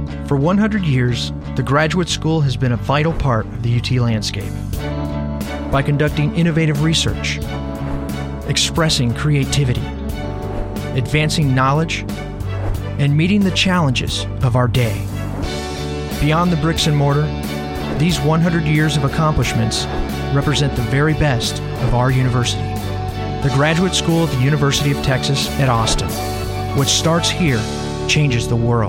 For 100 years, the Graduate School has been a vital part of the UT landscape. By conducting innovative research, expressing creativity, advancing knowledge, and meeting the challenges of our day. Beyond the bricks and mortar, these 100 years of accomplishments represent the very best of our university. The Graduate School of the University of Texas at Austin. What starts here changes the world.